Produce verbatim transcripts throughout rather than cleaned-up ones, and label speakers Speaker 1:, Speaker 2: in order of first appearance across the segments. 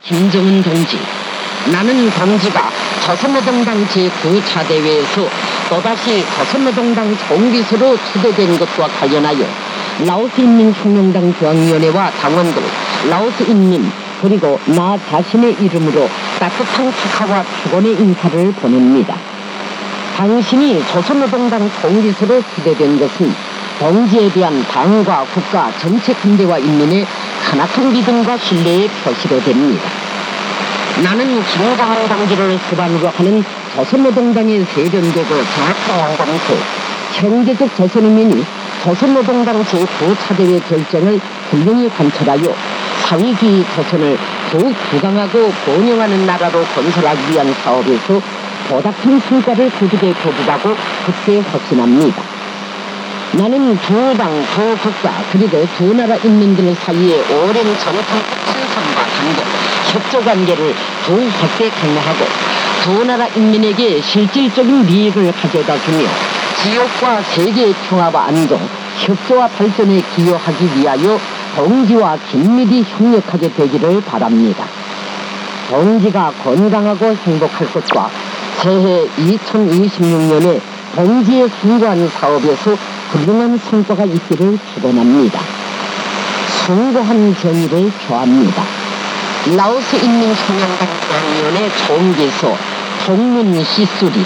Speaker 1: 김정은 동지, 나는 동지가 조선노동당 제구 차 대회에서 또다시 조선노동당 총비서로 추대된 것과 관련하여 라오스 인민혁명당 중앙위원회와 당원들, 라오스 인민 그리고 나 자신의 이름으로 따뜻한 축하와 축원의 인사를 보냅니다. 당신이 조선노동당 총비서로 추대된 것은 동지에 대한 당과 국가 전체 군대와 인민의 크나큰 믿음과 신뢰의 표시로 됩니다. 나는 김정은 동지를 수반으로 하는 조선노동당의 세련되고 정확한 원검토, 현대적 조선인민이 조선노동당 제구 차 대회 결정을 훌륭히 관철하여 사회주의 조선을 더욱 부강하고 번영하는 나라로 건설하기 위한 사업에서 보다 큰 성과를 거두게 되리라고 굳게 확신합니다. 나는 두 당, 두 국가, 그리고 두 나라 인민들 사이의 오랜 전통 친선과 단결, 협조관계를 더욱 확대 강화하고 두 나라 인민에게 실질적인 이익을 가져다 주며 지역과 세계의 평화와 안정, 협조와 발전에 기여하기 위하여 동지와 긴밀히 협력하게 되기를 바랍니다. 동지가 건강하고 행복할 것과 새해 이천이십육 년에 동지의 숭고한 사업에서 훌륭한 성과가 있기를 축원합니다. 숭고한 정의를 표합니다. 라오스 인민혁명당 중앙위원회 총비서 동문 시수리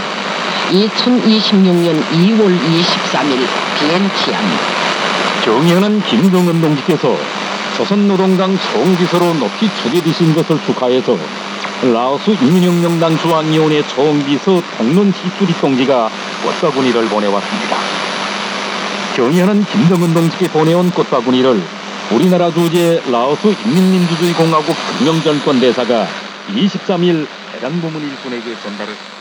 Speaker 1: 이천이십육 년 이월 이십삼일 비엔티안.
Speaker 2: 존경하는 김정은 동지께서 조선노동당 총비서로 높이 추대되신 것을 축하해서 라오스 인민혁명당 중앙위원회 총비서 동문 시수리 동지가 꽃바구니를 보내왔습니다. 존경하는 김정은 동지께 보내온 꽃바구니를 우리나라 주재 라오스 인민민주주의 공화국 금명정권 대사가 이십삼일 해당 부문 일꾼에게 전달했습니다.